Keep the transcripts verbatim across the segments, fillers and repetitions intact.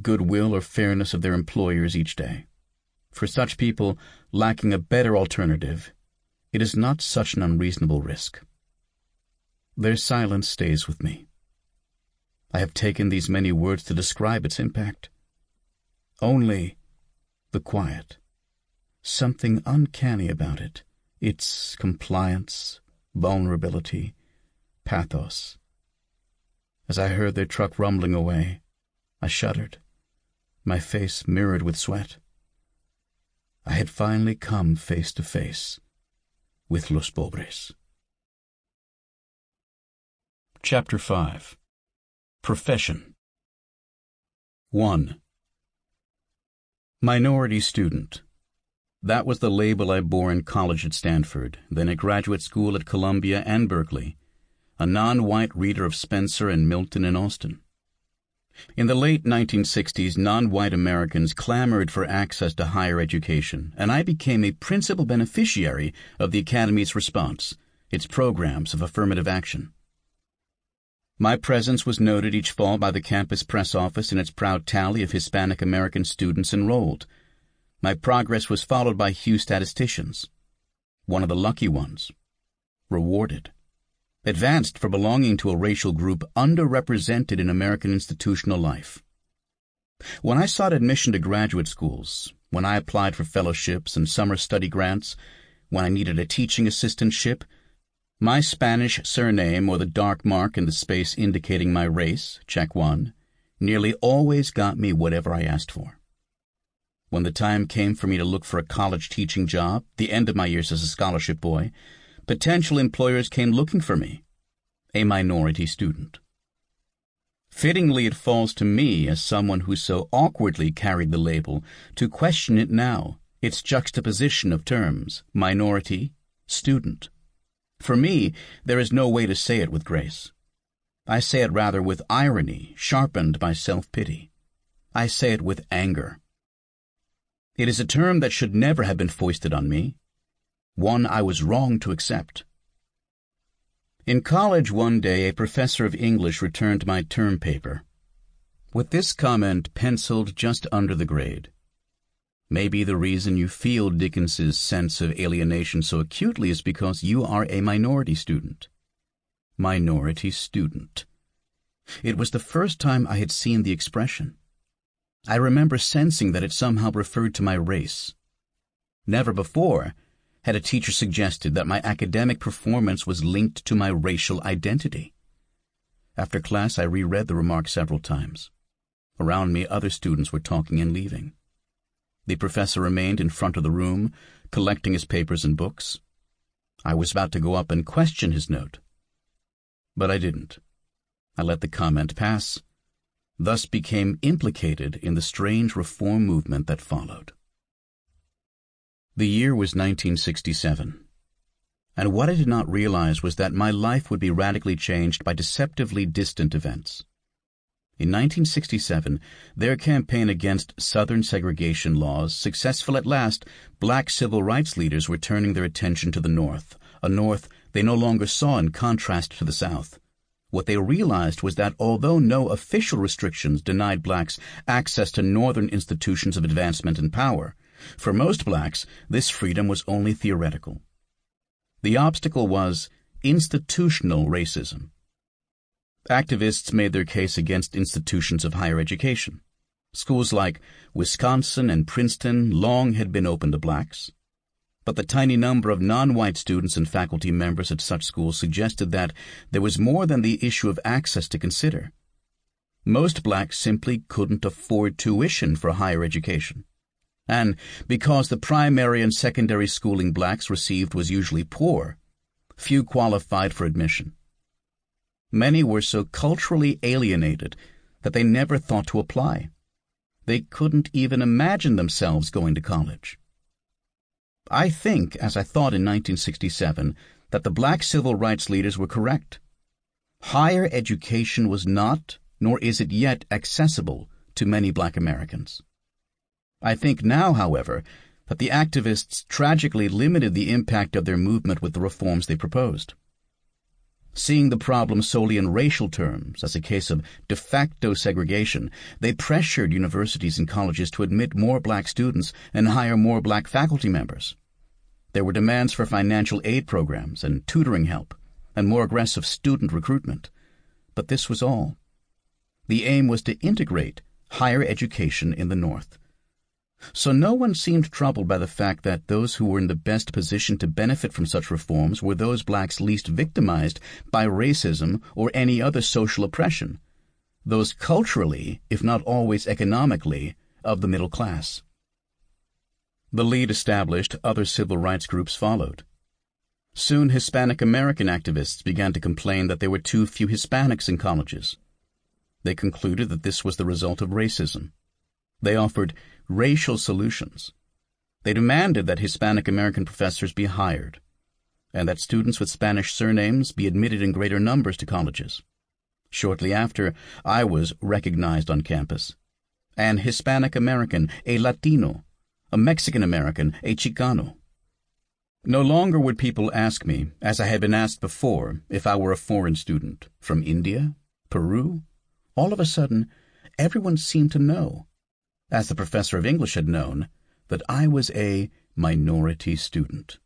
goodwill or fairness of their employers each day. For such people, lacking a better alternative, it is not such an unreasonable risk. Their silence stays with me. I have taken these many words to describe its impact. Only the quiet, something uncanny about it, its compliance, vulnerability, pathos. As I heard their truck rumbling away, I shuddered, my face mirrored with sweat. I had finally come face to face with Los Pobres. Chapter five. Profession. one. Minority student. That was the label I bore in college at Stanford, then at graduate school at Columbia and Berkeley, a non-white reader of Spencer and Milton in Austin. In the late nineteen sixties, non-white Americans clamored for access to higher education, and I became a principal beneficiary of the Academy's response, its programs of affirmative action. My presence was noted each fall by the campus press office in its proud tally of Hispanic American students enrolled. My progress was followed by Hugh statisticians. One of the lucky ones. Rewarded. Advanced for belonging to a racial group underrepresented in American institutional life. When I sought admission to graduate schools, when I applied for fellowships and summer study grants, when I needed a teaching assistantship, my Spanish surname or the dark mark in the space indicating my race, check one, nearly always got me whatever I asked for. When the time came for me to look for a college teaching job, the end of my years as a scholarship boy, potential employers came looking for me, a minority student. Fittingly, it falls to me, as someone who so awkwardly carried the label, to question it now, its juxtaposition of terms, minority, student. For me, there is no way to say it with grace. I say it rather with irony, sharpened by self-pity. I say it with anger. It is a term that should never have been foisted on me, one I was wrong to accept. In college one day, a professor of English returned my term paper, with this comment penciled just under the grade. Maybe the reason you feel Dickens's sense of alienation so acutely is because you are a minority student. Minority student. It was the first time I had seen the expression. I remember sensing that it somehow referred to my race. Never before had a teacher suggested that my academic performance was linked to my racial identity. After class, I reread the remark several times. Around me, other students were talking and leaving. The professor remained in front of the room, collecting his papers and books. I was about to go up and question his note. But I didn't. I let the comment pass, thus became implicated in the strange reform movement that followed. The year was nineteen sixty-seven, and what I did not realize was that my life would be radically changed by deceptively distant events. In nineteen sixty-seven, their campaign against Southern segregation laws, successful at last, black civil rights leaders were turning their attention to the North, a North they no longer saw in contrast to the South. What they realized was that although no official restrictions denied blacks access to Northern institutions of advancement and power, for most blacks, this freedom was only theoretical. The obstacle was institutional racism. Activists made their case against institutions of higher education. Schools like Wisconsin and Princeton long had been open to blacks, but the tiny number of non-white students and faculty members at such schools suggested that there was more than the issue of access to consider. Most blacks simply couldn't afford tuition for higher education. And because the primary and secondary schooling blacks received was usually poor, few qualified for admission. Many were so culturally alienated that they never thought to apply. They couldn't even imagine themselves going to college. I think, as I thought in nineteen sixty-seven, that the black civil rights leaders were correct. Higher education was not, nor is it yet, accessible to many black Americans. I think now, however, that the activists tragically limited the impact of their movement with the reforms they proposed. Seeing the problem solely in racial terms, as a case of de facto segregation, they pressured universities and colleges to admit more black students and hire more black faculty members. There were demands for financial aid programs and tutoring help, and more aggressive student recruitment. But this was all. The aim was to integrate higher education in the North. So no one seemed troubled by the fact that those who were in the best position to benefit from such reforms were those blacks least victimized by racism or any other social oppression, those culturally, if not always economically, of the middle class. The lead established, other civil rights groups followed. Soon Hispanic American activists began to complain that there were too few Hispanics in colleges. They concluded that this was the result of racism. They offered racial solutions. They demanded that Hispanic American professors be hired, and that students with Spanish surnames be admitted in greater numbers to colleges. Shortly after, I was recognized on campus. An Hispanic American, a Latino, a Mexican American, a Chicano. No longer would people ask me, as I had been asked before, if I were a foreign student, from India, Peru. All of a sudden, everyone seemed to know, as the professor of English had known, that I was a minority student.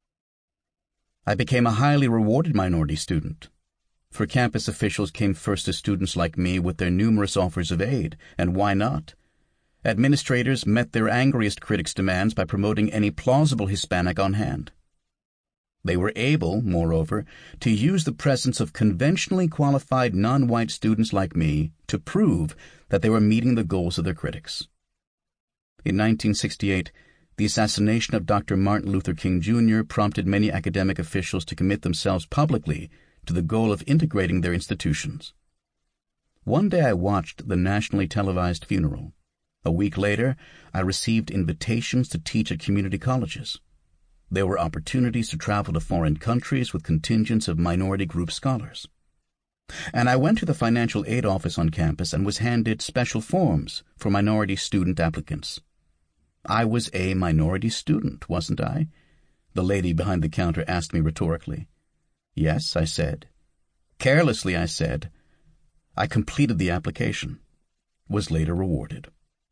I became a highly rewarded minority student, for campus officials came first to students like me with their numerous offers of aid, and why not? Administrators met their angriest critics' demands by promoting any plausible Hispanic on hand. They were able, moreover, to use the presence of conventionally qualified non-white students like me to prove that they were meeting the goals of their critics. In nineteen sixty-eight, the assassination of Doctor Martin Luther King Junior prompted many academic officials to commit themselves publicly to the goal of integrating their institutions. One day I watched the nationally televised funeral. A week later, I received invitations to teach at community colleges. There were opportunities to travel to foreign countries with contingents of minority group scholars. And I went to the financial aid office on campus and was handed special forms for minority student applicants. I was a minority student, wasn't I? The lady behind the counter asked me rhetorically. Yes, I said. Carelessly, I said. I completed the application, was later rewarded.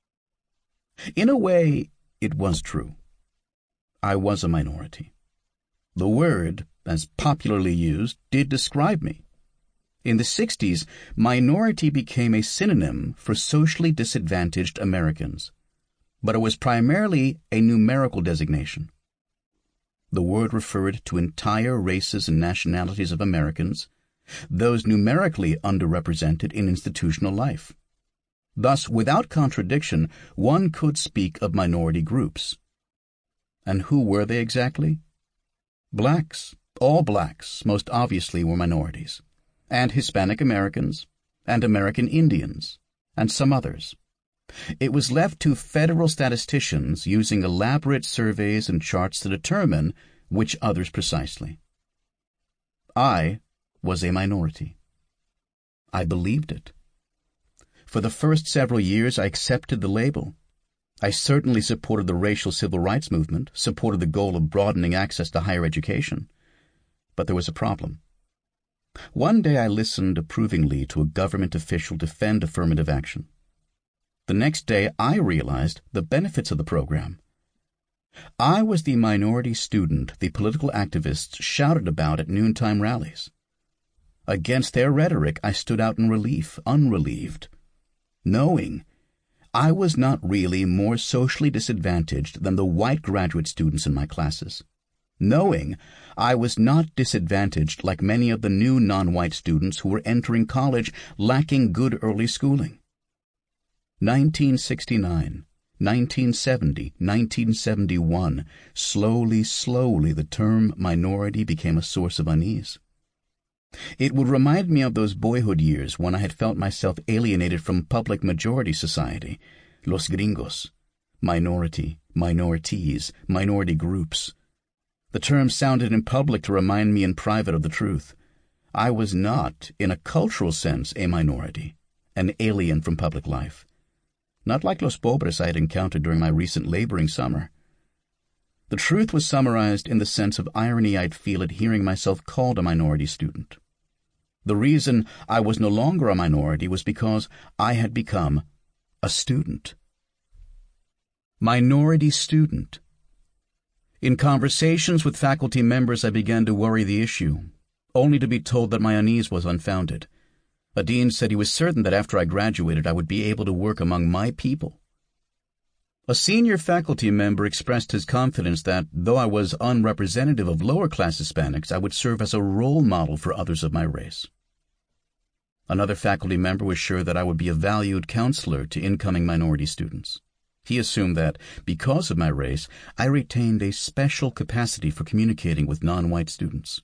In a way, it was true. I was a minority. The word, as popularly used, did describe me. In the sixties, minority became a synonym for socially disadvantaged Americans, but it was primarily a numerical designation. The word referred to entire races and nationalities of Americans, those numerically underrepresented in institutional life. Thus, without contradiction, one could speak of minority groups. And who were they exactly? Blacks. All blacks, most obviously, were minorities, and Hispanic Americans, and American Indians, and some others. It was left to federal statisticians using elaborate surveys and charts to determine which others precisely. I was a minority. I believed it. For the first several years, I accepted the label. I certainly supported the racial civil rights movement, supported the goal of broadening access to higher education. But there was a problem. One day I listened approvingly to a government official defend affirmative action. The next day I realized the benefits of the program. I was the minority student the political activists shouted about at noontime rallies. Against their rhetoric I stood out in relief, unrelieved, knowing I was not really more socially disadvantaged than the white graduate students in my classes, knowing I was not disadvantaged like many of the new non-white students who were entering college lacking good early schooling. nineteen sixty-nine, nineteen seventy, nineteen seventy-one, slowly, slowly the term minority became a source of unease. It would remind me of those boyhood years when I had felt myself alienated from public majority society, los gringos, minority, minorities, minority groups. The term sounded in public to remind me in private of the truth. I was not, in a cultural sense, a minority, an alien from public life. Not like los pobres I had encountered during my recent laboring summer. The truth was summarized in the sense of irony I'd feel at hearing myself called a minority student. The reason I was no longer a minority was because I had become a student. Minority student. In conversations with faculty members, I began to worry the issue, only to be told that my unease was unfounded. A dean said he was certain that after I graduated, I would be able to work among my people. A senior faculty member expressed his confidence that, though I was unrepresentative of lower-class Hispanics, I would serve as a role model for others of my race. Another faculty member was sure that I would be a valued counselor to incoming minority students. He assumed that, because of my race, I retained a special capacity for communicating with non-white students.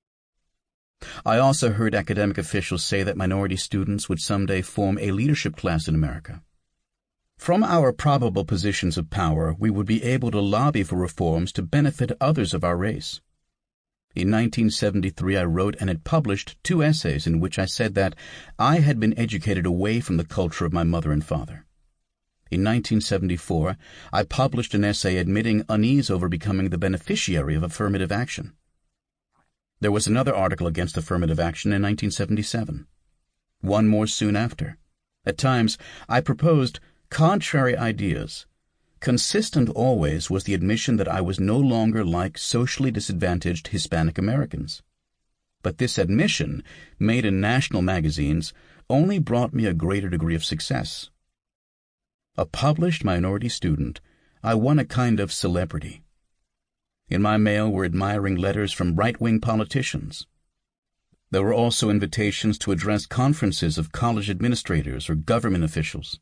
I also heard academic officials say that minority students would someday form a leadership class in America. From our probable positions of power, we would be able to lobby for reforms to benefit others of our race. In nineteen seventy-three, I wrote and had published two essays in which I said that I had been educated away from the culture of my mother and father. In nineteen seventy-four, I published an essay admitting unease over becoming the beneficiary of affirmative action. There was another article against affirmative action in nineteen seventy-seven. One more soon after. At times, I proposed contrary ideas. Consistent always was the admission that I was no longer like socially disadvantaged Hispanic Americans. But this admission, made in national magazines, only brought me a greater degree of success. A published minority student, I won a kind of celebrity. In my mail were admiring letters from right-wing politicians. There were also invitations to address conferences of college administrators or government officials.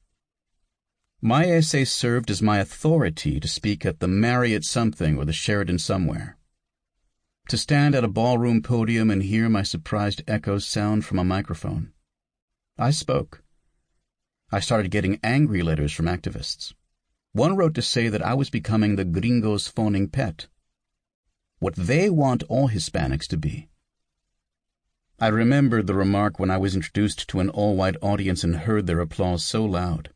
My essay served as my authority to speak at the Marriott something or the Sheraton somewhere. To stand at a ballroom podium and hear my surprised echoes sound from a microphone. I spoke. I started getting angry letters from activists. One wrote to say that I was becoming the gringos' phoning pet. What they want all Hispanics to be. I remembered the remark when I was introduced to an all-white audience and heard their applause so loud.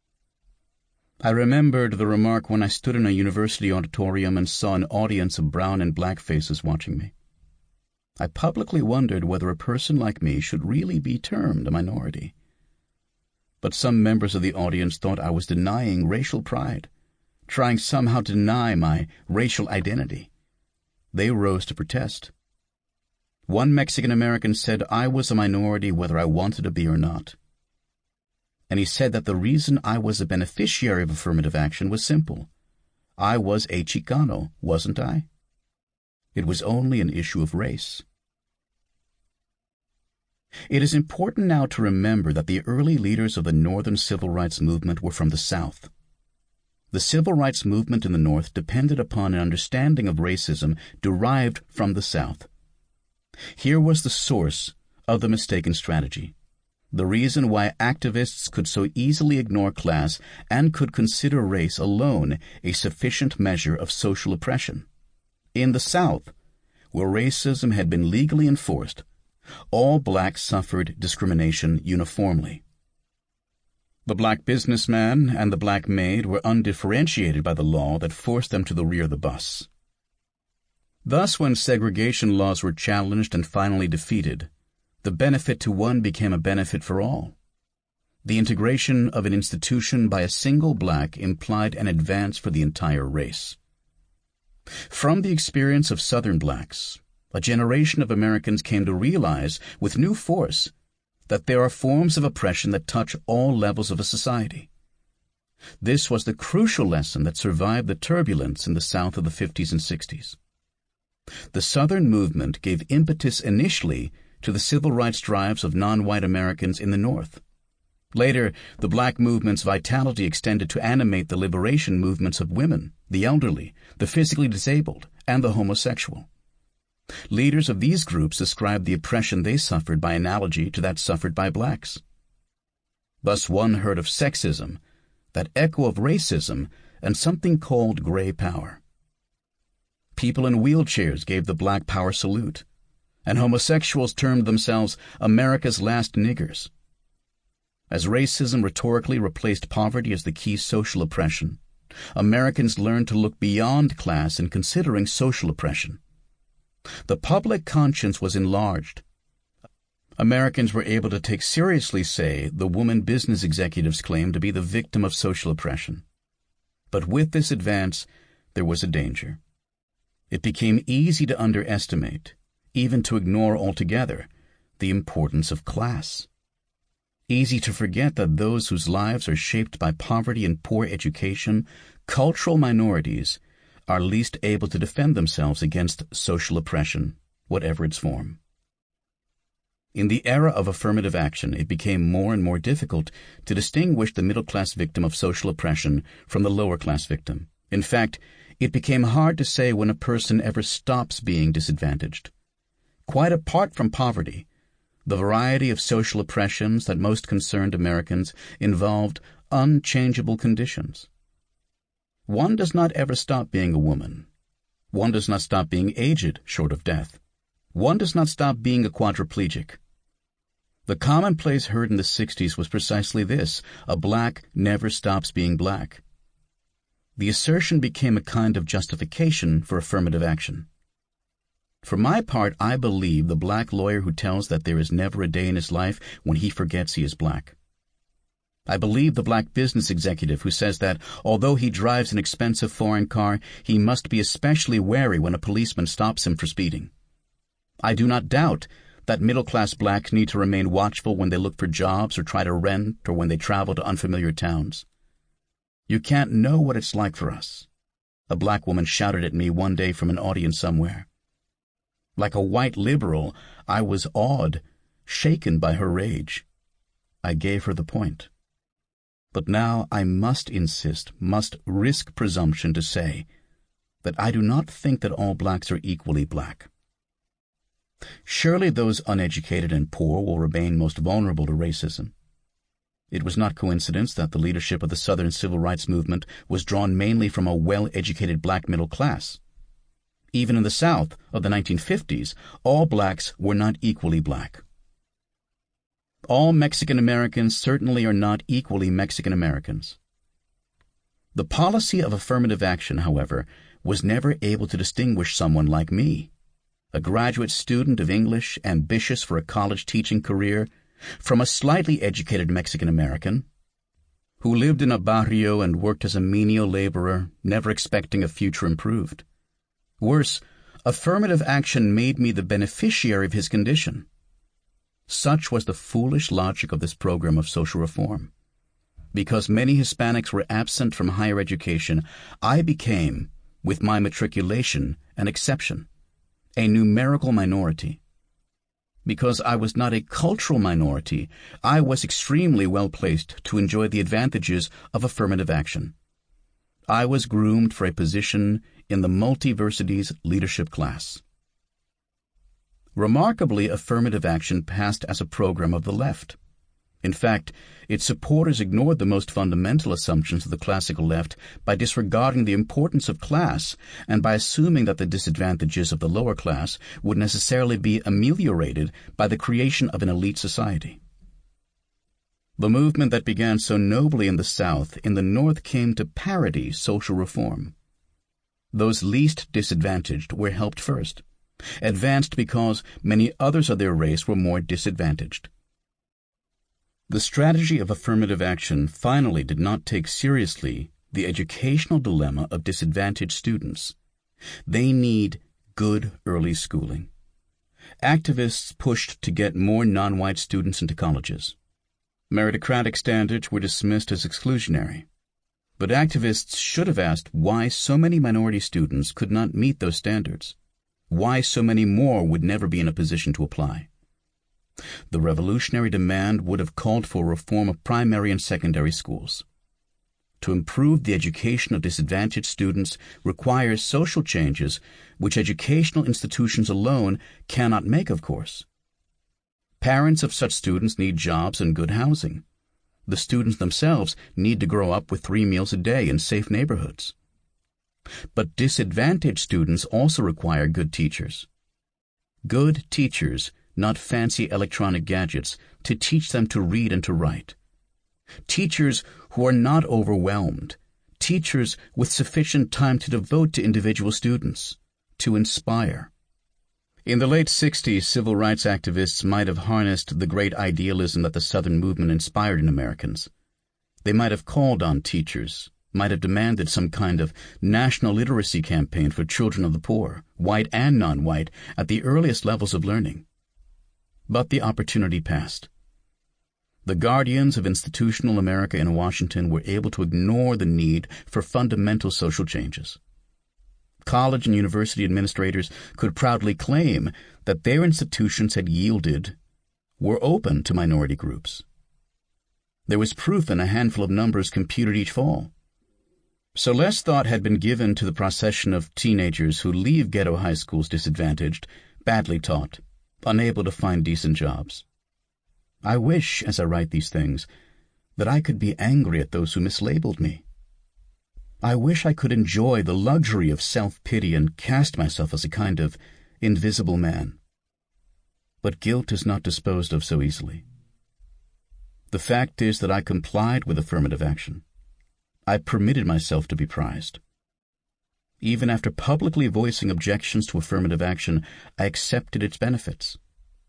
I remembered the remark when I stood in a university auditorium and saw an audience of brown and black faces watching me. I publicly wondered whether a person like me should really be termed a minority. But some members of the audience thought I was denying racial pride, trying somehow to deny my racial identity. They rose to protest. One Mexican-American said I was a minority whether I wanted to be or not. And he said that the reason I was a beneficiary of affirmative action was simple. I was a Chicano, wasn't I? It was only an issue of race. It is important now to remember that the early leaders of the Northern Civil Rights Movement were from the South. The Civil Rights Movement in the North depended upon an understanding of racism derived from the South. Here was the source of the mistaken strategy. The reason why activists could so easily ignore class and could consider race alone a sufficient measure of social oppression. In the South, where racism had been legally enforced, all blacks suffered discrimination uniformly. The black businessman and the black maid were undifferentiated by the law that forced them to the rear of the bus. Thus, when segregation laws were challenged and finally defeated, the benefit to one became a benefit for all. The integration of an institution by a single black implied an advance for the entire race. From the experience of Southern blacks, a generation of Americans came to realize with new force that there are forms of oppression that touch all levels of a society. This was the crucial lesson that survived the turbulence in the South of the fifties and sixties. The Southern movement gave impetus initially to the civil rights drives of non-white Americans in the North. Later, the black movement's vitality extended to animate the liberation movements of women, the elderly, the physically disabled, and the homosexual. Leaders of these groups described the oppression they suffered by analogy to that suffered by blacks. Thus one heard of sexism, that echo of racism, and something called gray power. People in wheelchairs gave the black power salute, and homosexuals termed themselves America's last niggers. As racism rhetorically replaced poverty as the key social oppression, Americans learned to look beyond class in considering social oppression. The public conscience was enlarged. Americans were able to take seriously, say, the woman business executive's claim to be the victim of social oppression. But with this advance, there was a danger. It became easy to underestimate, even to ignore altogether, the importance of class. Easy to forget that those whose lives are shaped by poverty and poor education, cultural minorities, are least able to defend themselves against social oppression, whatever its form. In the era of affirmative action, it became more and more difficult to distinguish the middle-class victim of social oppression from the lower-class victim. In fact, it became hard to say when a person ever stops being disadvantaged. Quite apart from poverty, the variety of social oppressions that most concerned Americans involved unchangeable conditions. One does not ever stop being a woman. One does not stop being aged short of death. One does not stop being a quadriplegic. The commonplace heard in the sixties was precisely this: a black never stops being black. The assertion became a kind of justification for affirmative action. For my part, I believe the black lawyer who tells that there is never a day in his life when he forgets he is black. I believe the black business executive who says that, although he drives an expensive foreign car, he must be especially wary when a policeman stops him for speeding. I do not doubt that middle-class blacks need to remain watchful when they look for jobs or try to rent or when they travel to unfamiliar towns. You can't know what it's like for us, a black woman shouted at me one day from an audience somewhere. Like a white liberal, I was awed, shaken by her rage. I gave her the point. But now I must insist, must risk presumption to say that I do not think that all blacks are equally black. Surely those uneducated and poor will remain most vulnerable to racism. It was not coincidence that the leadership of the Southern Civil Rights Movement was drawn mainly from a well-educated black middle class. Even in the South of the nineteen fifties, all blacks were not equally black. All Mexican Americans certainly are not equally Mexican Americans. The policy of affirmative action, however, was never able to distinguish someone like me, a graduate student of English ambitious for a college teaching career, from a slightly educated Mexican American who lived in a barrio and worked as a menial laborer, never expecting a future improved. Worse, affirmative action made me the beneficiary of his condition. Such was the foolish logic of this program of social reform. Because many Hispanics were absent from higher education, I became, with my matriculation, an exception, a numerical minority. Because I was not a cultural minority, I was extremely well placed to enjoy the advantages of affirmative action. I was groomed for a position in the multiversity's leadership class. Remarkably, affirmative action passed as a program of the left. In fact, its supporters ignored the most fundamental assumptions of the classical left by disregarding the importance of class and by assuming that the disadvantages of the lower class would necessarily be ameliorated by the creation of an elite society. The movement that began so nobly in the South, in the North came to parody social reform. Those least disadvantaged were helped first, advanced because many others of their race were more disadvantaged. The strategy of affirmative action finally did not take seriously the educational dilemma of disadvantaged students. They need good early schooling. Activists pushed to get more non-white students into colleges. Meritocratic standards were dismissed as exclusionary. But activists should have asked why so many minority students could not meet those standards, why so many more would never be in a position to apply. The revolutionary demand would have called for reform of primary and secondary schools. To improve the education of disadvantaged students requires social changes which educational institutions alone cannot make, of course. Parents of such students need jobs and good housing. The students themselves need to grow up with three meals a day in safe neighborhoods. But disadvantaged students also require good teachers. Good teachers, not fancy electronic gadgets, to teach them to read and to write. Teachers who are not overwhelmed. Teachers with sufficient time to devote to individual students, to inspire. In the late sixties, civil rights activists might have harnessed the great idealism that the Southern movement inspired in Americans. They might have called on teachers, might have demanded some kind of national literacy campaign for children of the poor, white and non-white, at the earliest levels of learning. But the opportunity passed. The guardians of institutional America in Washington were able to ignore the need for fundamental social changes. College and university administrators could proudly claim that their institutions had yielded, were open to minority groups. There was proof in a handful of numbers computed each fall. So less thought had been given to the procession of teenagers who leave ghetto high schools disadvantaged, badly taught, unable to find decent jobs. I wish, as I write these things, that I could be angry at those who mislabeled me. I wish I could enjoy the luxury of self-pity and cast myself as a kind of invisible man. But guilt is not disposed of so easily. The fact is that I complied with affirmative action. I permitted myself to be prized. Even after publicly voicing objections to affirmative action, I accepted its benefits.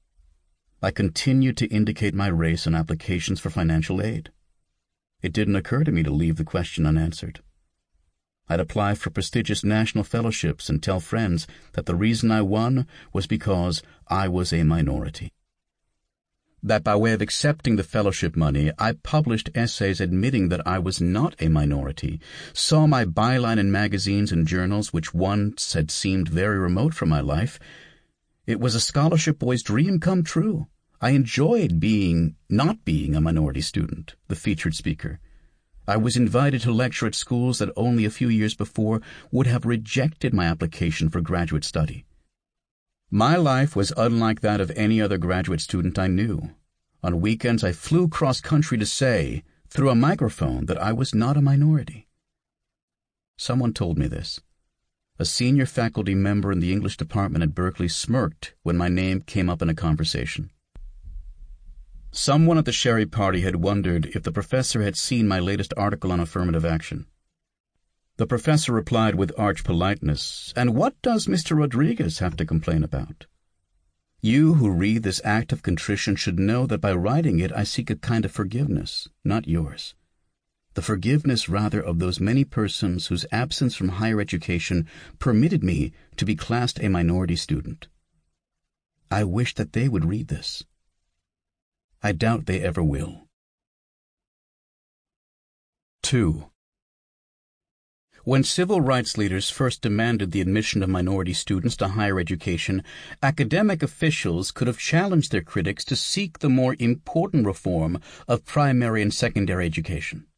I continued to indicate my race on applications for financial aid. It didn't occur to me to leave the question unanswered. I'd apply for prestigious national fellowships and tell friends that the reason I won was because I was a minority. That by way of accepting the fellowship money, I published essays admitting that I was not a minority, saw my byline in magazines and journals which once had seemed very remote from my life. It was a scholarship boy's dream come true. I enjoyed being, not being a minority student, the featured speaker. I was invited to lecture at schools that only a few years before would have rejected my application for graduate study. My life was unlike that of any other graduate student I knew. On weekends I flew cross-country to say, through a microphone, that I was not a minority. Someone told me this. A senior faculty member in the English department at Berkeley smirked when my name came up in a conversation. Someone at the sherry party had wondered if the professor had seen my latest article on affirmative action. The professor replied with arch politeness, "And what does Mister Rodriguez have to complain about? You who read this act of contrition should know that by writing it I seek a kind of forgiveness, not yours. The forgiveness rather of those many persons whose absence from higher education permitted me to be classed a minority student. I wish that they would read this. I doubt they ever will." two. When civil rights leaders first demanded the admission of minority students to higher education, academic officials could have challenged their critics to seek the more important reform of primary and secondary education.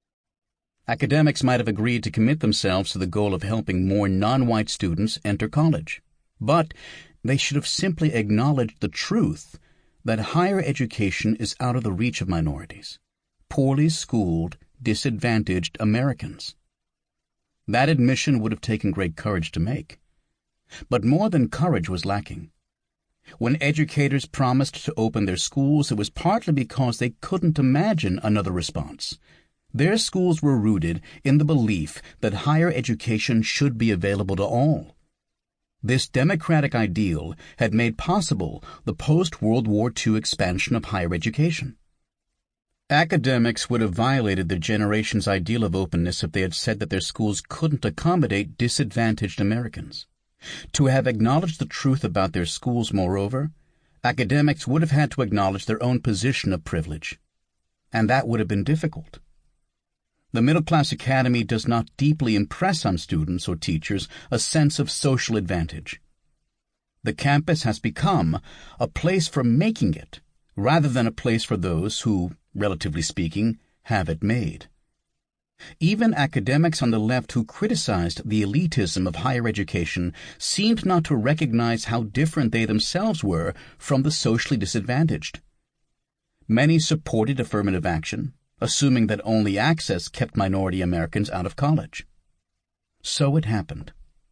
Academics might have agreed to commit themselves to the goal of helping more non-white students enter college, but they should have simply acknowledged the truth that higher education is out of the reach of minorities, poorly schooled, disadvantaged Americans. That admission would have taken great courage to make. But more than courage was lacking. When educators promised to open their schools, it was partly because they couldn't imagine another response. Their schools were rooted in the belief that higher education should be available to all. This democratic ideal had made possible the post-World War Two expansion of higher education. Academics would have violated their generation's ideal of openness if they had said that their schools couldn't accommodate disadvantaged Americans. To have acknowledged the truth about their schools, moreover, academics would have had to acknowledge their own position of privilege. And that would have been difficult. The middle-class academy does not deeply impress on students or teachers a sense of social advantage. The campus has become a place for making it, rather than a place for those who, relatively speaking, have it made. Even academics on the left who criticized the elitism of higher education seemed not to recognize how different they themselves were from the socially disadvantaged. Many supported affirmative action, assuming that only access kept minority Americans out of college. So it happened.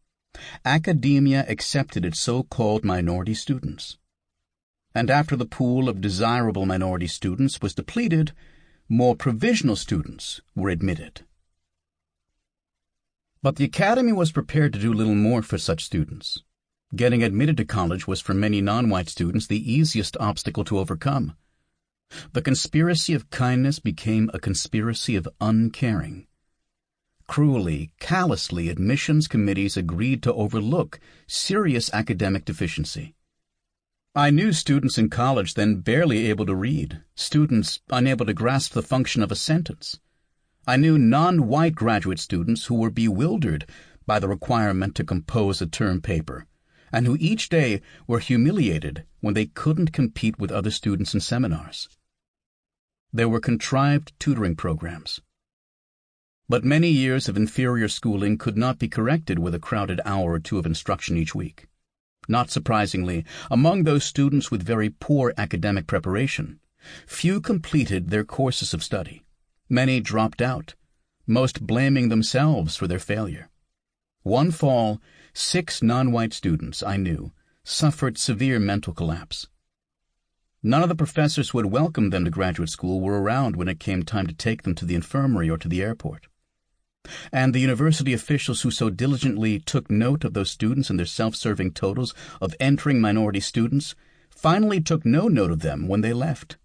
Academia accepted its so-called minority students. And after the pool of desirable minority students was depleted, more provisional students were admitted. But the Academy was prepared to do little more for such students. Getting admitted to college was for many non-white students the easiest obstacle to overcome. The conspiracy of kindness became a conspiracy of uncaring. Cruelly, callously, admissions committees agreed to overlook serious academic deficiency. I knew students in college then barely able to read, students unable to grasp the function of a sentence. I knew non-white graduate students who were bewildered by the requirement to compose a term paper, and who each day were humiliated when they couldn't compete with other students in seminars. There were contrived tutoring programs. But many years of inferior schooling could not be corrected with a crowded hour or two of instruction each week. Not surprisingly, among those students with very poor academic preparation, few completed their courses of study. Many dropped out, most blaming themselves for their failure. One fall, six non-white students I knew suffered severe mental collapse. None of the professors who had welcomed them to graduate school were around when it came time to take them to the infirmary or to the airport. And the university officials who so diligently took note of those students and their self-serving totals of entering minority students finally took no note of them when they left.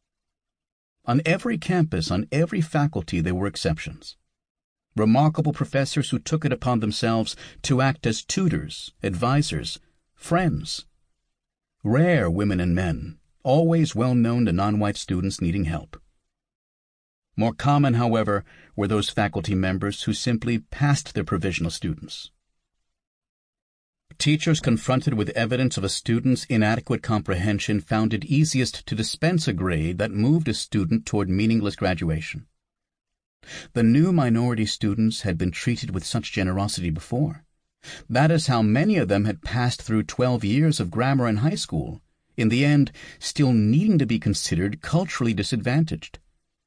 On every campus, on every faculty, there were exceptions. Remarkable professors who took it upon themselves to act as tutors, advisors, friends. Rare women and men, always well known to non-white students needing help. More common, however, were those faculty members who simply passed their provisional students. Teachers confronted with evidence of a student's inadequate comprehension found it easiest to dispense a grade that moved a student toward meaningless graduation. The new minority students had been treated with such generosity before. That is how many of them had passed through twelve years of grammar and high school, in the end still needing to be considered culturally disadvantaged.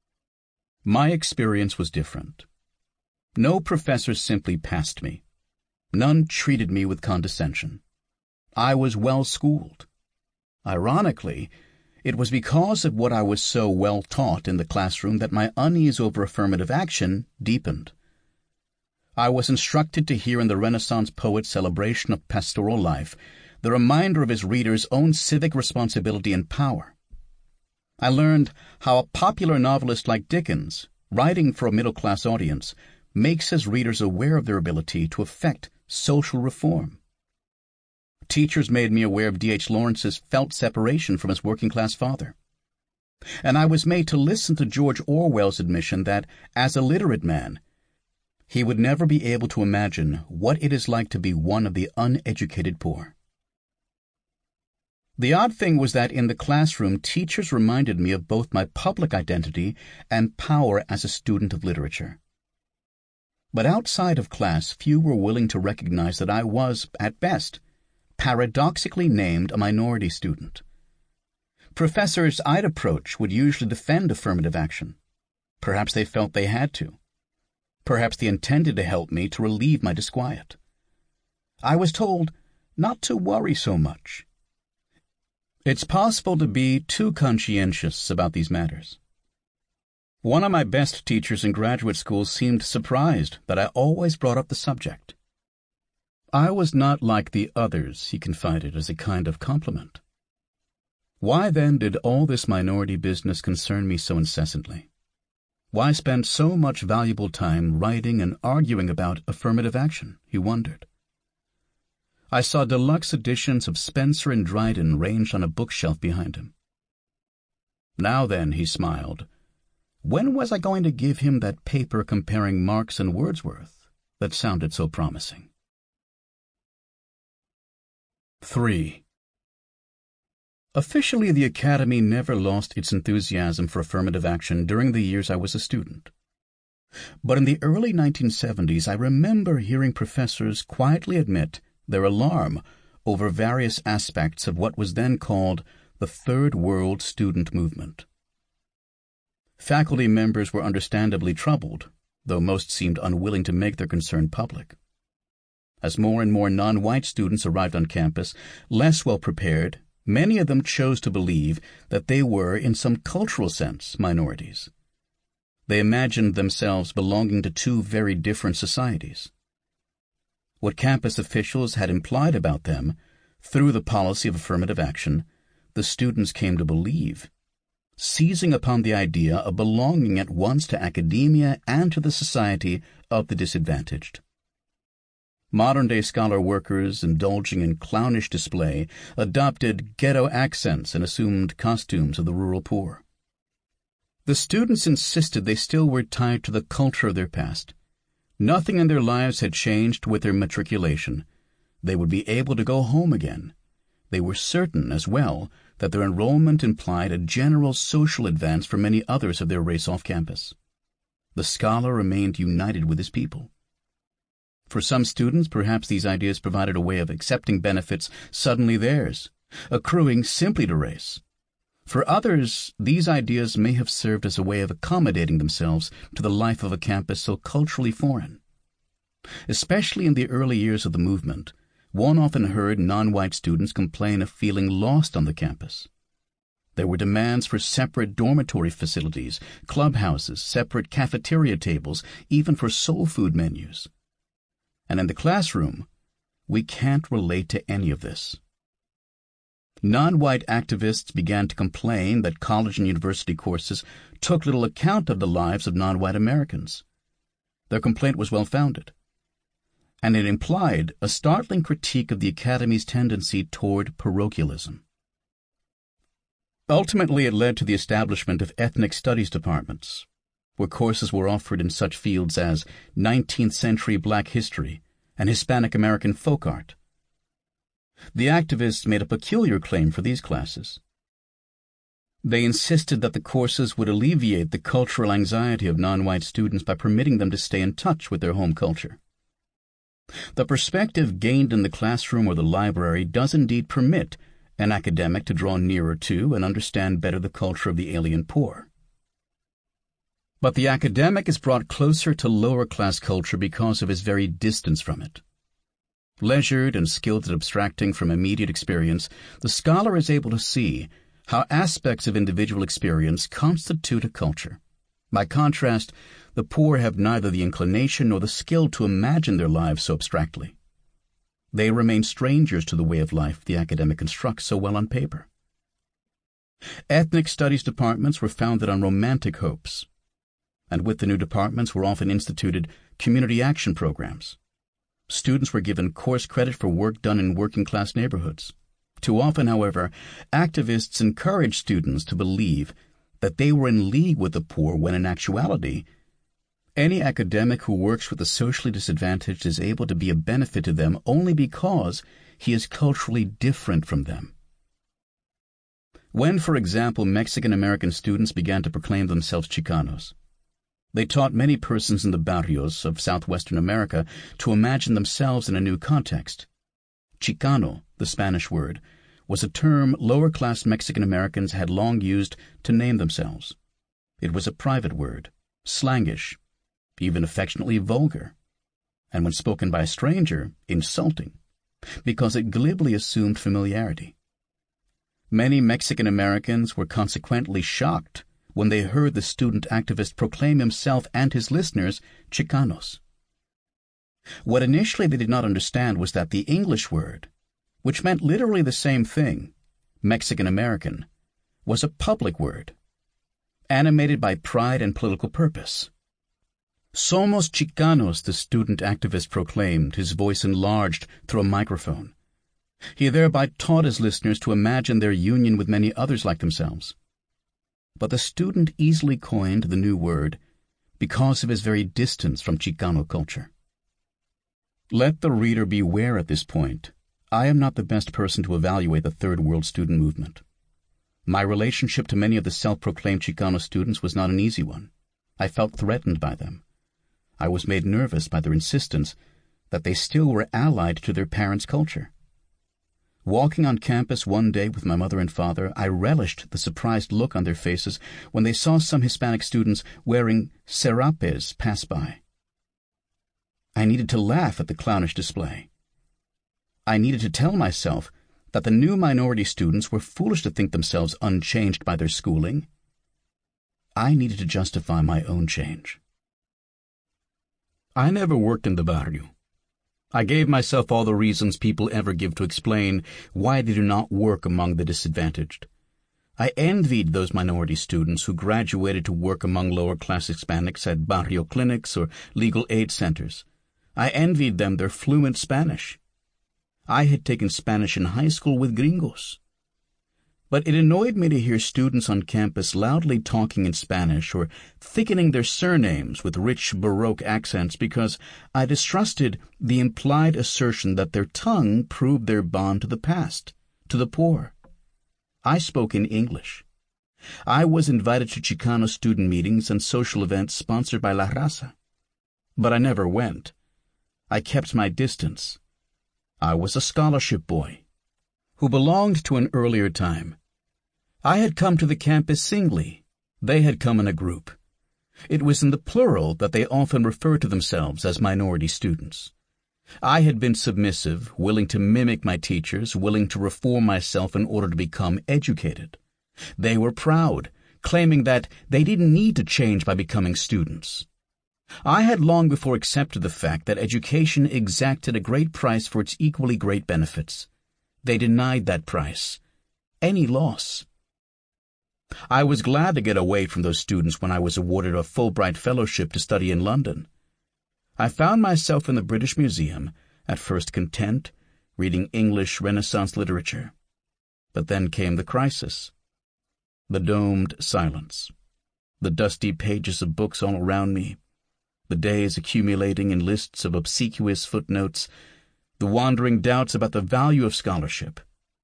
My experience was different. No professor simply passed me. None treated me with condescension. I was well schooled. Ironically, it was because of what I was so well taught in the classroom that my unease over affirmative action deepened. I was instructed to hear in the Renaissance poet's celebration of pastoral life the reminder of his readers' own civic responsibility and power. I learned how a popular novelist like Dickens, writing for a middle-class audience, makes his readers aware of their ability to effect social reform. Teachers made me aware of D H Lawrence's felt separation from his working-class father. And I was made to listen to George Orwell's admission that, as a literate man, he would never be able to imagine what it is like to be one of the uneducated poor. The odd thing was that in the classroom, teachers reminded me of both my public identity and power as a student of literature. But outside of class, few were willing to recognize that I was, at best, paradoxically named a minority student. Professors I'd approach would usually defend affirmative action. Perhaps they felt they had to. Perhaps they intended to help me to relieve my disquiet. I was told not to worry so much. It's possible to be too conscientious about these matters. One of my best teachers in graduate school seemed surprised that I always brought up the subject. I was not like the others, he confided as a kind of compliment. Why then did all this minority business concern me so incessantly? Why spend so much valuable time writing and arguing about affirmative action, he wondered. I saw deluxe editions of Spencer and Dryden ranged on a bookshelf behind him. Now then, he smiled, when was I going to give him that paper comparing Marx and Wordsworth that sounded so promising? Three. Officially, the Academy never lost its enthusiasm for affirmative action during the years I was a student. But in the early nineteen seventies, I remember hearing professors quietly admit their alarm over various aspects of what was then called the Third World Student Movement. Faculty members were understandably troubled, though most seemed unwilling to make their concern public. As more and more non-white students arrived on campus, less well prepared, many of them chose to believe that they were, in some cultural sense, minorities. They imagined themselves belonging to two very different societies. What campus officials had implied about them Through the policy of affirmative action, the students came to believe, seizing upon the idea of belonging at once to academia and to the society of the disadvantaged. Modern-day scholar workers, indulging in clownish display, adopted ghetto accents and assumed costumes of the rural poor. The students insisted they still were tied to the culture of their past. Nothing in their lives had changed with their matriculation. They would be able to go home again. They were certain, as well, that their enrollment implied a general social advance for many others of their race off campus. The scholar remained united with his people. For some students, perhaps these ideas provided a way of accepting benefits suddenly theirs, accruing simply to race. For others, these ideas may have served as a way of accommodating themselves to the life of a campus so culturally foreign. Especially in the early years of the movement, one often heard non-white students complain of feeling lost on the campus. There were demands for separate dormitory facilities, clubhouses, separate cafeteria tables, even for soul food menus. And in the classroom, we can't relate to any of this. Non-white activists began to complain that college and university courses took little account of the lives of non-white Americans. Their complaint was well-founded, and it implied a startling critique of the Academy's tendency toward parochialism. Ultimately, it led to the establishment of ethnic studies departments, where courses were offered in such fields as nineteenth century Black history and Hispanic American folk art. The activists made a peculiar claim for these classes. They insisted that the courses would alleviate the cultural anxiety of non-white students by permitting them to stay in touch with their home culture. The perspective gained in the classroom or the library does indeed permit an academic to draw nearer to and understand better the culture of the alien poor. But the academic is brought closer to lower-class culture because of his very distance from it. Leisured and skilled at abstracting from immediate experience, the scholar is able to see how aspects of individual experience constitute a culture. By contrast, the poor have neither the inclination nor the skill to imagine their lives so abstractly. They remain strangers to the way of life the academic constructs so well on paper. Ethnic studies departments were founded on romantic hopes, and with the new departments were often instituted community action programs. Students were given course credit for work done in working-class neighborhoods. Too often, however, activists encouraged students to believe that they were in league with the poor when in actuality, any academic who works with the socially disadvantaged is able to be a benefit to them only because he is culturally different from them. When, for example, Mexican-American students began to proclaim themselves Chicanos, they taught many persons in the barrios of southwestern America to imagine themselves in a new context. Chicano, the Spanish word, was a term lower-class Mexican-Americans had long used to name themselves. It was a private word, slangish, even affectionately vulgar, and when spoken by a stranger, insulting, because it glibly assumed familiarity. Many Mexican-Americans were consequently shocked when they heard the student activist proclaim himself and his listeners Chicanos. What initially they did not understand was that the English word, which meant literally the same thing, Mexican-American, was a public word, animated by pride and political purpose. Somos Chicanos, the student activist proclaimed, his voice enlarged through a microphone. He thereby taught his listeners to imagine their union with many others like themselves. But the student easily coined the new word because of his very distance from Chicano culture. Let the reader beware at this point. I am not the best person to evaluate the Third World student movement. My relationship to many of the self-proclaimed Chicano students was not an easy one. I felt threatened by them. I was made nervous by their insistence that they still were allied to their parents' culture. Walking on campus one day with my mother and father, I relished the surprised look on their faces when they saw some Hispanic students wearing serapes pass by. I needed to laugh at the clownish display. I needed to tell myself that the new minority students were foolish to think themselves unchanged by their schooling. I needed to justify my own change. I never worked in the barrio. I gave myself all the reasons people ever give to explain why they do not work among the disadvantaged. I envied those minority students who graduated to work among lower-class Hispanics at barrio clinics or legal aid centers. I envied them their fluent Spanish. I had taken Spanish in high school with gringos. But it annoyed me to hear students on campus loudly talking in Spanish or thickening their surnames with rich Baroque accents because I distrusted the implied assertion that their tongue proved their bond to the past, to the poor. I spoke in English. I was invited to Chicano student meetings and social events sponsored by La Raza. But I never went. I kept my distance. I was a scholarship boy who belonged to an earlier time. I had come to the campus singly. They had come in a group. It was in the plural that they often referred to themselves as minority students. I had been submissive, willing to mimic my teachers, willing to reform myself in order to become educated. They were proud, claiming that they didn't need to change by becoming students. I had long before accepted the fact that education exacted a great price for its equally great benefits. They denied that price. Any loss. I was glad to get away from those students when I was awarded a Fulbright Fellowship to study in London. I found myself in the British Museum, at first content, reading English Renaissance literature. But then came the crisis. The domed silence. The dusty pages of books all around me. The days accumulating in lists of obsequious footnotes. The wandering doubts about the value of scholarship.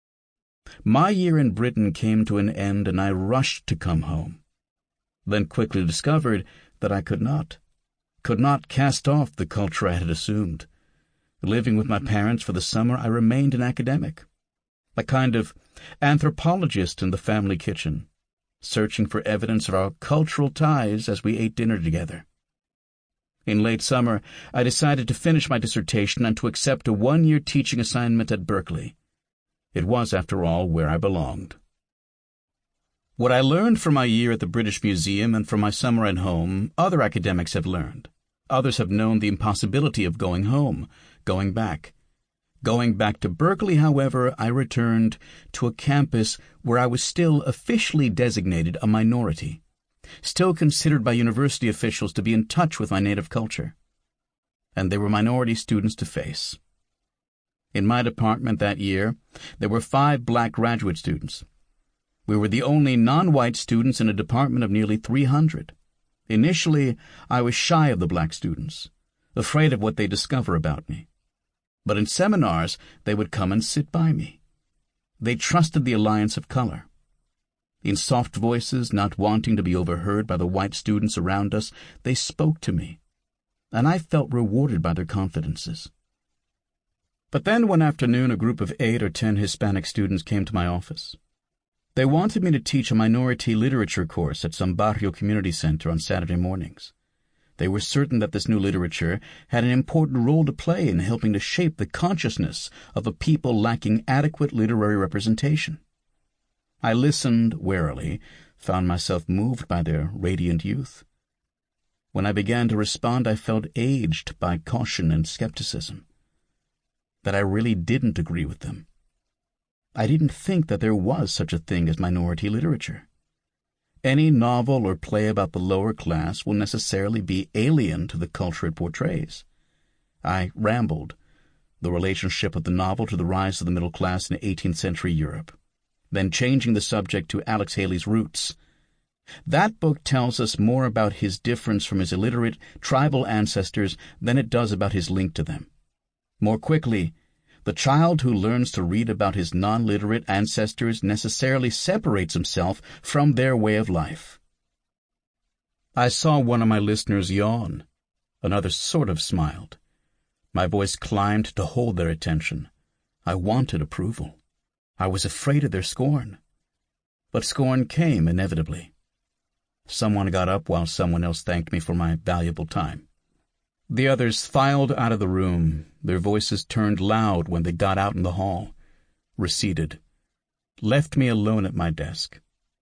My year in Britain came to an end and I rushed to come home. Then quickly discovered that I could not. Could not cast off the culture I had assumed. Living with my parents for the summer, I remained an academic, a kind of anthropologist in the family kitchen, searching for evidence of our cultural ties as we ate dinner together. In late summer, I decided to finish my dissertation and to accept a one-year teaching assignment at Berkeley. It was, after all, where I belonged. What I learned from my year at the British Museum and from my summer at home, other academics have learned. Others have known the impossibility of going home, going back. Going back to Berkeley, however, I returned to a campus where I was still officially designated a minority, still considered by university officials to be in touch with my native culture. And there were minority students to face. In my department that year, there were five black graduate students. We were the only non-white students in a department of nearly three hundred. Initially, I was shy of the black students, afraid of what they'd discover about me. But in seminars, they would come and sit by me. They trusted the alliance of color. In soft voices, not wanting to be overheard by the white students around us, they spoke to me, and I felt rewarded by their confidences. But then one afternoon, a group of eight or ten Hispanic students came to my office. They wanted me to teach a minority literature course at some barrio community center on Saturday mornings. They were certain that this new literature had an important role to play in helping to shape the consciousness of a people lacking adequate literary representation. I listened warily, found myself moved by their radiant youth. When I began to respond, I felt aged by caution and skepticism. That I really didn't agree with them. I didn't think that there was such a thing as minority literature. Any novel or play about the lower class will necessarily be alien to the culture it portrays. I rambled, the relationship of the novel to the rise of the middle class in eighteenth century Europe, then changing the subject to Alex Haley's Roots. That book tells us more about his difference from his illiterate tribal ancestors than it does about his link to them. More quickly, the child who learns to read about his non-literate ancestors necessarily separates himself from their way of life. I saw one of my listeners yawn. Another sort of smiled. My voice climbed to hold their attention. I wanted approval. I was afraid of their scorn. But scorn came inevitably. Someone got up while someone else thanked me for my valuable time. The others filed out of the room, their voices turned loud when they got out in the hall, receded, left me alone at my desk.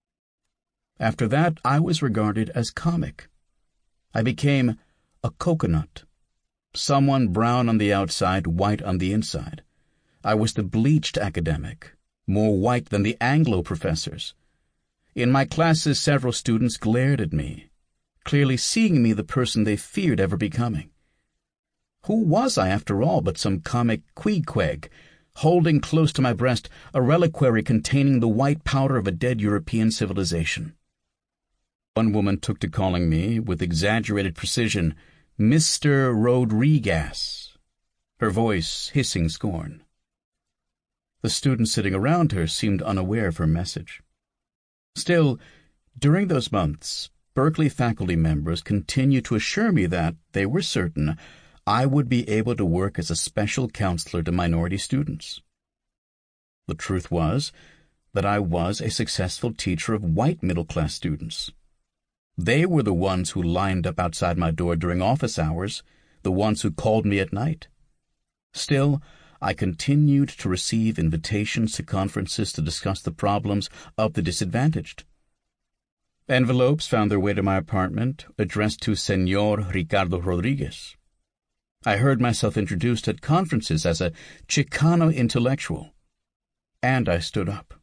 After that, I was regarded as comic. I became a coconut, Someone brown on the outside, white on the inside. I was the bleached academic, more white than the Anglo professors. In my classes, several students glared at me, clearly seeing me the person they feared ever becoming. Who was I, after all, but some comic queequeg, holding close to my breast a reliquary containing the white powder of a dead European civilization? One woman took to calling me, with exaggerated precision, Mister Rodriguez, her voice hissing scorn. The students sitting around her seemed unaware of her message. Still, during those months, Berkeley faculty members continued to assure me that they were certain I would be able to work as a special counselor to minority students. The truth was that I was a successful teacher of white middle-class students. They were the ones who lined up outside my door during office hours, the ones who called me at night. Still, I continued to receive invitations to conferences to discuss the problems of the disadvantaged. Envelopes found their way to my apartment, addressed to Señor Ricardo Rodriguez. I heard myself introduced at conferences as a Chicano intellectual, and I stood up.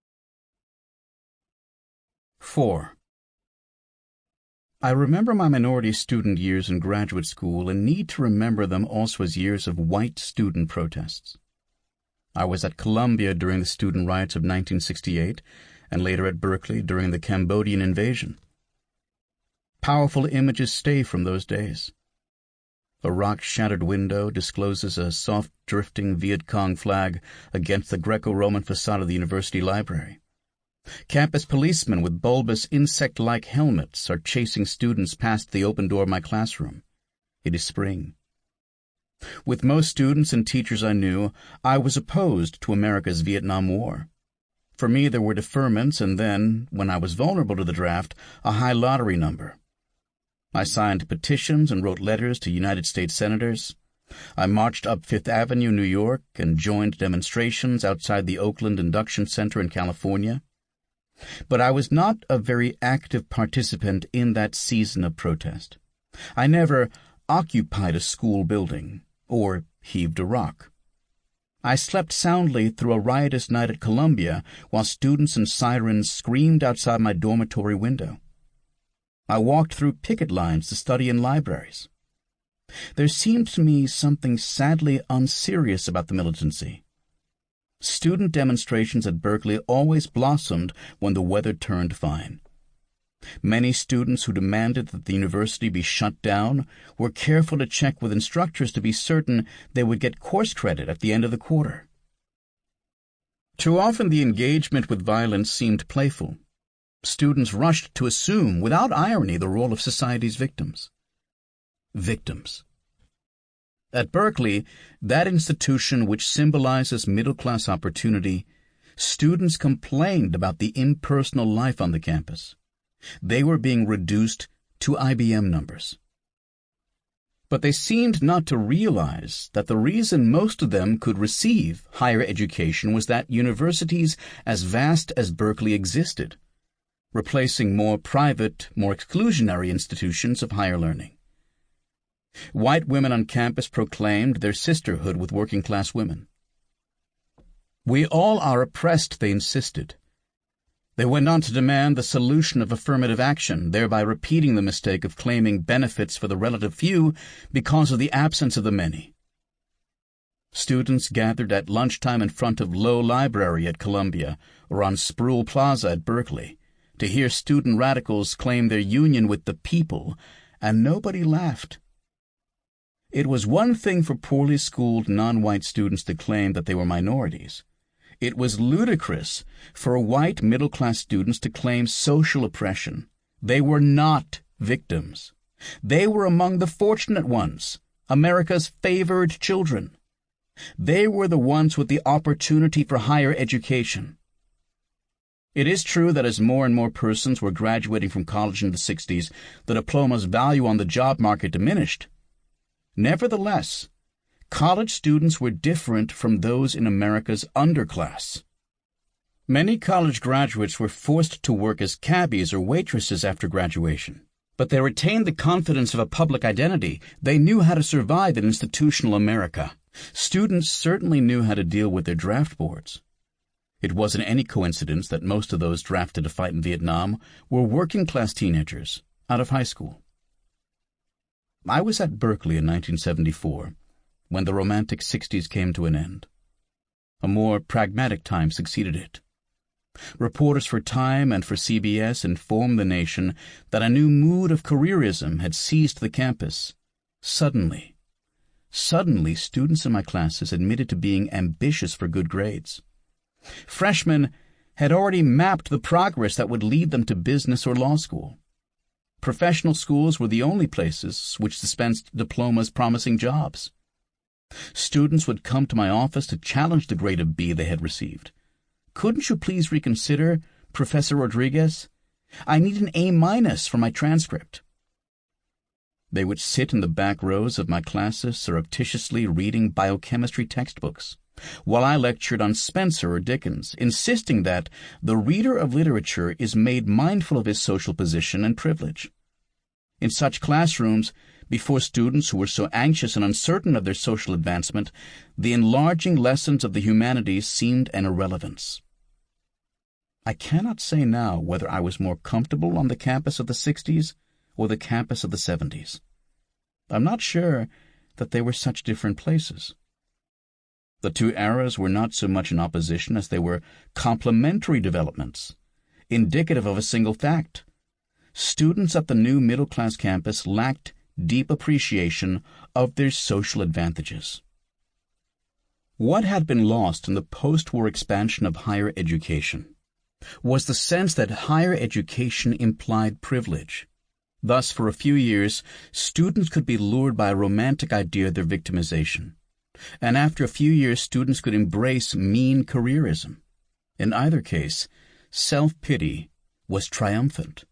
Four. I remember my minority student years in graduate school and need to remember them also as years of white student protests. I was at Columbia during the student riots of nineteen sixty-eight and later at Berkeley during the Cambodian invasion. Powerful images stay from those days. A rock-shattered window discloses a soft-drifting Viet Cong flag against the Greco-Roman facade of the university library. Campus policemen with bulbous insect-like helmets are chasing students past the open door of my classroom. It is spring. With most students and teachers I knew, I was opposed to America's Vietnam War. For me, there were deferments and then, when I was vulnerable to the draft, a high lottery number. I signed petitions and wrote letters to United States senators. I marched up Fifth Avenue, New York, and joined demonstrations outside the Oakland Induction Center in California. But I was not a very active participant in that season of protest. I never occupied a school building or heaved a rock. I slept soundly through a riotous night at Columbia while students and sirens screamed outside my dormitory window. I walked through picket lines to study in libraries. There seemed to me something sadly unserious about the militancy. Student demonstrations at Berkeley always blossomed when the weather turned fine. Many students who demanded that the university be shut down were careful to check with instructors to be certain they would get course credit at the end of the quarter. Too often the engagement with violence seemed playful. Students rushed to assume, without irony, the role of society's victims. Victims. At Berkeley, that institution which symbolizes middle-class opportunity, students complained about the impersonal life on the campus. They were being reduced to I B M numbers. But they seemed not to realize that the reason most of them could receive higher education was that universities as vast as Berkeley existed, replacing more private, more exclusionary institutions of higher learning. White women on campus proclaimed their sisterhood with working-class women. We all are oppressed, they insisted. They went on to demand the solution of affirmative action, thereby repeating the mistake of claiming benefits for the relative few because of the absence of the many. Students gathered at lunchtime in front of Low Library at Columbia or on Sproul Plaza at Berkeley to hear student radicals claim their union with the people, and nobody laughed. It was one thing for poorly schooled non-white students to claim that they were minorities. It was ludicrous for white middle-class students to claim social oppression. They were not victims. They were among the fortunate ones, America's favored children. They were the ones with the opportunity for higher education. It is true that as more and more persons were graduating from college in the sixties, the diploma's value on the job market diminished. Nevertheless, college students were different from those in America's underclass. Many college graduates were forced to work as cabbies or waitresses after graduation. But they retained the confidence of a public identity. They knew how to survive in institutional America. Students certainly knew how to deal with their draft boards. It wasn't any coincidence that most of those drafted to fight in Vietnam were working-class teenagers out of high school. I was at Berkeley in nineteen seventy-four, when the romantic sixties came to an end. A more pragmatic time succeeded it. Reporters for Time and for C B S informed the nation that a new mood of careerism had seized the campus. Suddenly, suddenly students in my classes admitted to being ambitious for good grades. Freshmen had already mapped the progress that would lead them to business or law school. Professional schools were the only places which dispensed diplomas promising jobs. Students would come to my office to challenge the grade of B they had received. "Couldn't you please reconsider, Professor Rodriguez? I need an A minus for my transcript." They would sit in the back rows of my classes surreptitiously reading biochemistry textbooks, while I lectured on Spencer or Dickens, insisting that the reader of literature is made mindful of his social position and privilege. In such classrooms, before students who were so anxious and uncertain of their social advancement, the enlarging lessons of the humanities seemed an irrelevance. I cannot say now whether I was more comfortable on the campus of the sixties or the campus of the seventies. I'm not sure that they were such different places. The two eras were not so much in opposition as they were complementary developments, indicative of a single fact. Students at the new middle-class campus lacked deep appreciation of their social advantages. What had been lost in the post-war expansion of higher education was the sense that higher education implied privilege. Thus, for a few years, students could be lured by a romantic idea of their victimization. And after a few years, students could embrace mean careerism. In either case, self-pity was triumphant.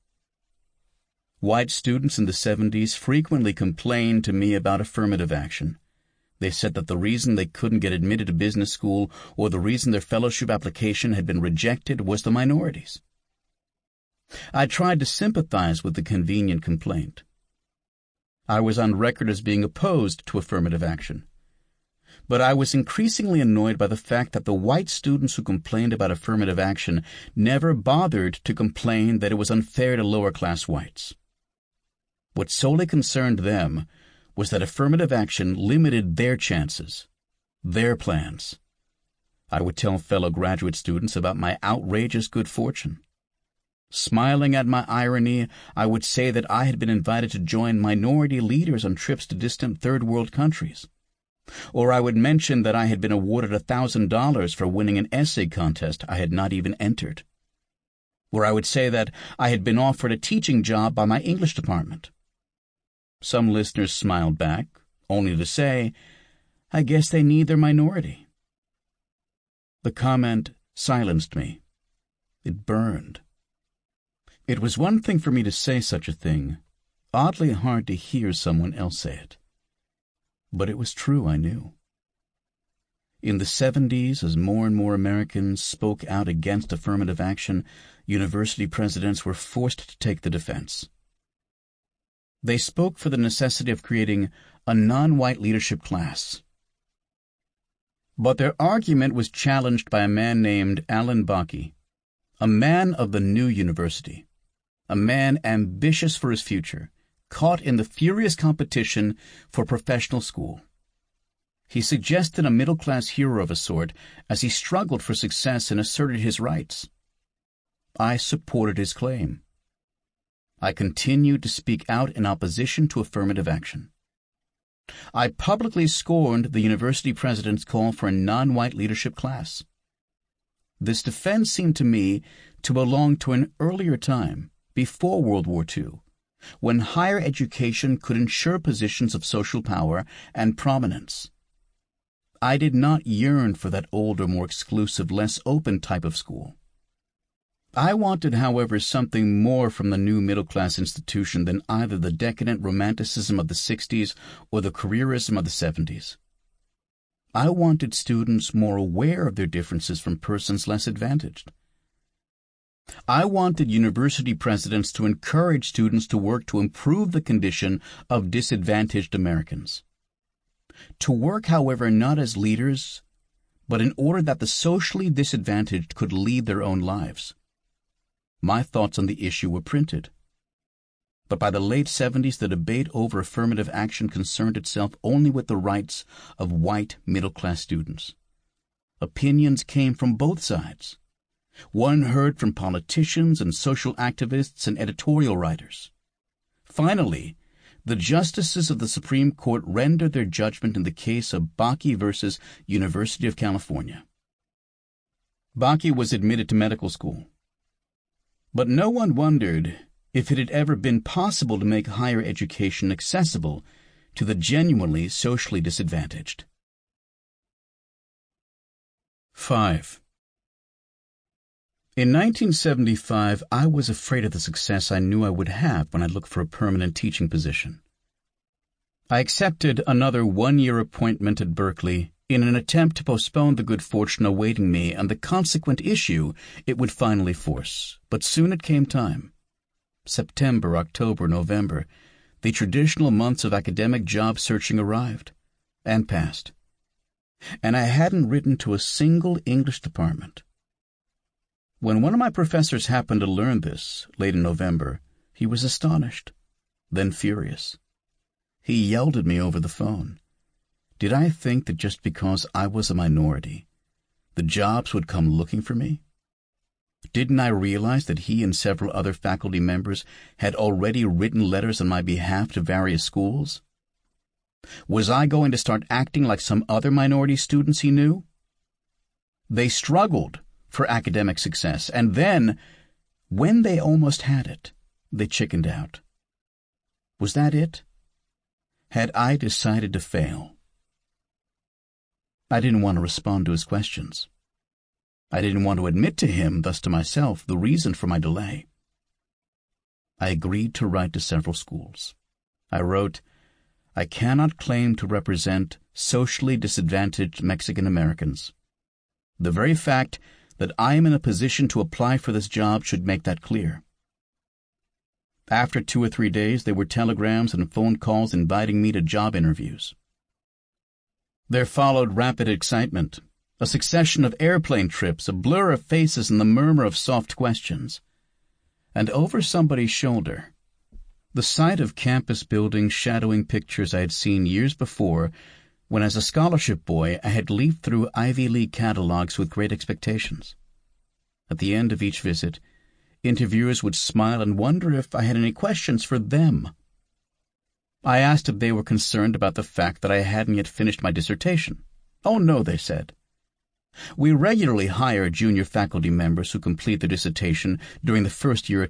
White students in the seventies frequently complained to me about affirmative action. They said that the reason they couldn't get admitted to business school or the reason their fellowship application had been rejected was the minorities. I tried to sympathize with the convenient complaint. I was on record as being opposed to affirmative action. But I was increasingly annoyed by the fact that the white students who complained about affirmative action never bothered to complain that it was unfair to lower-class whites. What solely concerned them was that affirmative action limited their chances, their plans. I would tell fellow graduate students about my outrageous good fortune. Smiling at my irony, I would say that I had been invited to join minority leaders on trips to distant third-world countries. Or I would mention that I had been awarded a thousand dollars for winning an essay contest I had not even entered. Or I would say that I had been offered a teaching job by my English department. Some listeners smiled back, only to say, "I guess they need their minority." The comment silenced me. It burned. It was one thing for me to say such a thing, oddly hard to hear someone else say it. But it was true, I knew. In the seventies, as more and more Americans spoke out against affirmative action, university presidents were forced to take the defense. They spoke for the necessity of creating a non-white leadership class. But their argument was challenged by a man named Alan Bakke, a man of the new university, a man ambitious for his future, caught in the furious competition for professional school. He suggested a middle-class hero of a sort as he struggled for success and asserted his rights. I supported his claim. I continued to speak out in opposition to affirmative action. I publicly scorned the university president's call for a non-white leadership class. This defense seemed to me to belong to an earlier time, before World War Two, when higher education could ensure positions of social power and prominence. I did not yearn for that older, more exclusive, less open type of school. I wanted, however, something more from the new middle-class institution than either the decadent romanticism of the sixties or the careerism of the seventies. I wanted students more aware of their differences from persons less advantaged. I wanted university presidents to encourage students to work to improve the condition of disadvantaged Americans. To work, however, not as leaders, but in order that the socially disadvantaged could lead their own lives. My thoughts on the issue were printed. But by the late seventies, the debate over affirmative action concerned itself only with the rights of white middle-class students. Opinions came from both sides. One heard from politicians and social activists and editorial writers. Finally, the justices of the Supreme Court rendered their judgment in the case of Bakke versus University of California. Bakke was admitted to medical school. But no one wondered if it had ever been possible to make higher education accessible to the genuinely socially disadvantaged. five. In nineteen seventy-five, I was afraid of the success I knew I would have when I looked for a permanent teaching position. I accepted another one-year appointment at Berkeley in an attempt to postpone the good fortune awaiting me and the consequent issue it would finally force. But soon it came time. September, October, November, the traditional months of academic job searching arrived and passed. And I hadn't written to a single English department. When one of my professors happened to learn this, late in November, he was astonished, then furious. He yelled at me over the phone. Did I think that just because I was a minority, the jobs would come looking for me? Didn't I realize that he and several other faculty members had already written letters on my behalf to various schools? Was I going to start acting like some other minority students he knew? They struggled for academic success, and then, when they almost had it, they chickened out. Was that it? Had I decided to fail? I didn't want to respond to his questions. I didn't want to admit to him, thus to myself, the reason for my delay. I agreed to write to several schools. I wrote, I cannot claim to represent socially disadvantaged Mexican Americans. The very fact that I am in a position to apply for this job should make that clear. After two or three days, there were telegrams and phone calls inviting me to job interviews. There followed rapid excitement, a succession of airplane trips, a blur of faces, and the murmur of soft questions. And over somebody's shoulder, the sight of campus buildings shadowing pictures I had seen years before, when as a scholarship boy I had leafed through Ivy League catalogs with great expectations. At the end of each visit, interviewers would smile and wonder if I had any questions for them. I asked if they were concerned about the fact that I hadn't yet finished my dissertation. Oh, no, they said. We regularly hire junior faculty members who complete their dissertation during the first year at